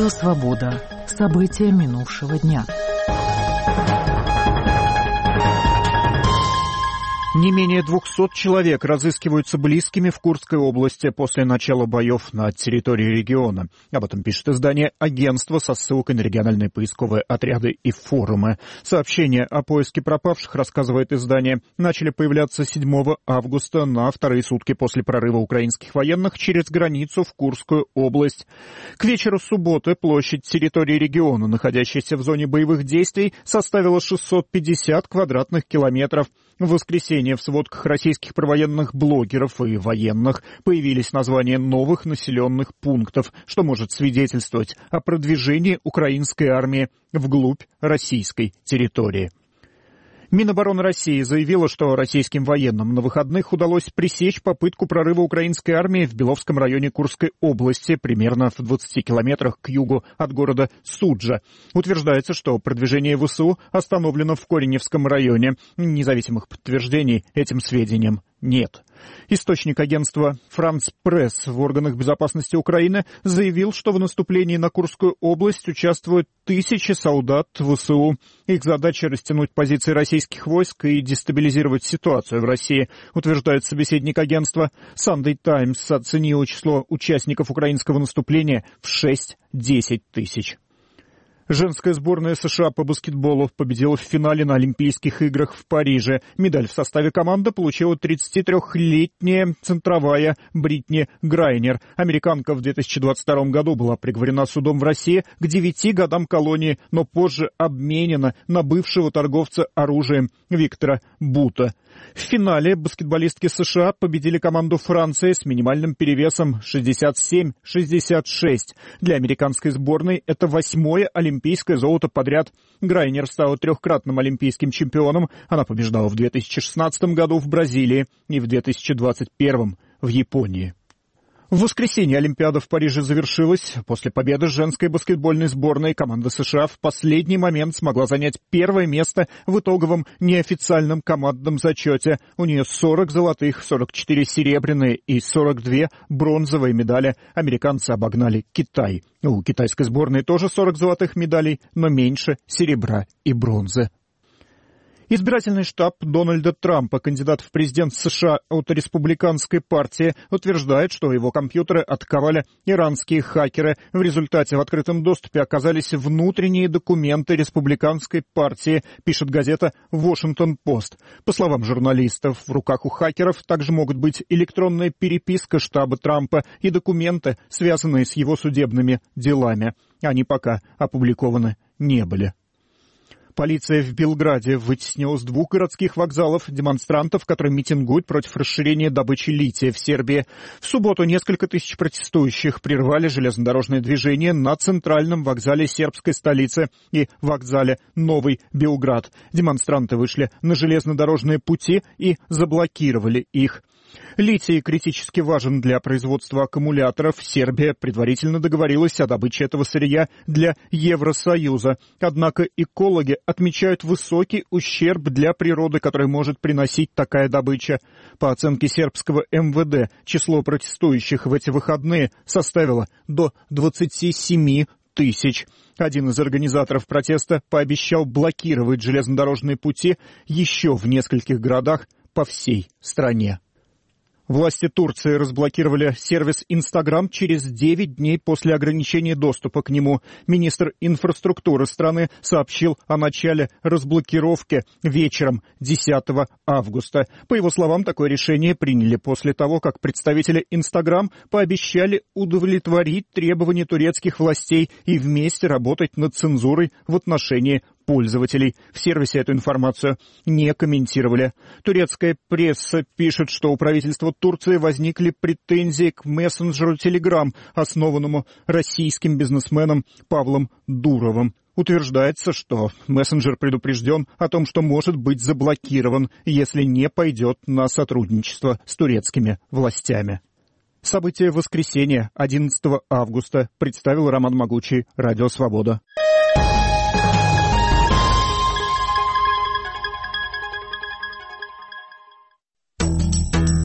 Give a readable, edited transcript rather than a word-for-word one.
Радио «Свобода». События минувшего дня. Не менее 200 человек разыскиваются близкими в Курской области после начала боев на территории региона. Об этом пишет издание «Агентство» со ссылкой на региональные поисковые отряды и форумы. Сообщения о поиске пропавших, рассказывает издание, начали появляться 7 августа на вторые сутки после прорыва украинских военных через границу в Курскую область. К вечеру субботы площадь территории региона, находящейся в зоне боевых действий, составила 650 квадратных километров. В воскресенье в сводках российских провоенных блогеров и военных появились названия новых населенных пунктов, что может свидетельствовать о продвижении украинской армии вглубь российской территории. Минобороны России заявила, что российским военным на выходных удалось пресечь попытку прорыва украинской армии в Беловском районе Курской области, примерно в 20 километрах к югу от города Суджа. Утверждается, что продвижение ВСУ остановлено в Кореневском районе. Независимых подтверждений этим сведениям нет. Источник агентства «Франц Пресс» в органах безопасности Украины заявил, что в наступлении на Курскую область участвуют тысячи солдат ВСУ. Их задача — растянуть позиции российских войск и дестабилизировать ситуацию в России, утверждает собеседник агентства. «Sunday Times» оценил число участников украинского наступления в 6-10 тысяч. Женская сборная США по баскетболу победила в финале на Олимпийских играх в Париже. Медаль в составе команды получила 33-летняя центровая Бритни Грайнер. Американка в 2022 году была приговорена судом в России к 9 годам колонии, но позже обменена на бывшего торговца оружием Виктора Бута. В финале баскетболистки США победили команду Франции с минимальным перевесом 67-66. Для американской сборной это 8-е олимпийское золото подряд. Грайнер стала 3-кратным олимпийским чемпионом. Она побеждала в 2016 году в Бразилии и в 2021 в Японии. В воскресенье Олимпиада в Париже завершилась. После победы женской баскетбольной сборной команда США в последний момент смогла занять первое место в итоговом неофициальном командном зачете. У нее 40 золотых, 44 серебряные и 42 бронзовые медали. Американцы обогнали Китай. У китайской сборной тоже 40 золотых медалей, но меньше серебра и бронзы. Избирательный штаб Дональда Трампа, кандидат в президент США от республиканской партии, утверждает, что его компьютеры атаковали иранские хакеры. В результате в открытом доступе оказались внутренние документы республиканской партии, пишет газета «Вашингтон-Пост». По словам журналистов, в руках у хакеров также могут быть электронная переписка штаба Трампа и документы, связанные с его судебными делами. Они пока опубликованы не были. Полиция в Белграде вытеснила с 2 городских вокзалов демонстрантов, которые митингуют против расширения добычи лития в Сербии. В субботу несколько тысяч протестующих прервали железнодорожное движение на центральном вокзале сербской столицы и вокзале Новый Белград. Демонстранты вышли на железнодорожные пути и заблокировали их. Литий критически важен для производства аккумуляторов. Сербия предварительно договорилась о добыче этого сырья для Евросоюза. Однако экологи отмечают высокий ущерб для природы, который может приносить такая добыча. По оценке сербского МВД, число протестующих в эти выходные составило до 27 тысяч. Один из организаторов протеста пообещал блокировать железнодорожные пути еще в нескольких городах по всей стране. Власти Турции разблокировали сервис Instagram через 9 дней после ограничения доступа к нему. Министр инфраструктуры страны сообщил о начале разблокировки вечером 10 августа. По его словам, такое решение приняли после того, как представители Instagram пообещали удовлетворить требования турецких властей и вместе работать над цензурой в отношении пользователей. В сервисе эту информацию не комментировали. Турецкая пресса пишет, что у правительства Турции возникли претензии к мессенджеру Telegram, основанному российским бизнесменом Павлом Дуровым. Утверждается, что мессенджер предупрежден о том, что может быть заблокирован, если не пойдет на сотрудничество с турецкими властями. События воскресенья 11 августа представил Роман Могучий, Радио Свобода.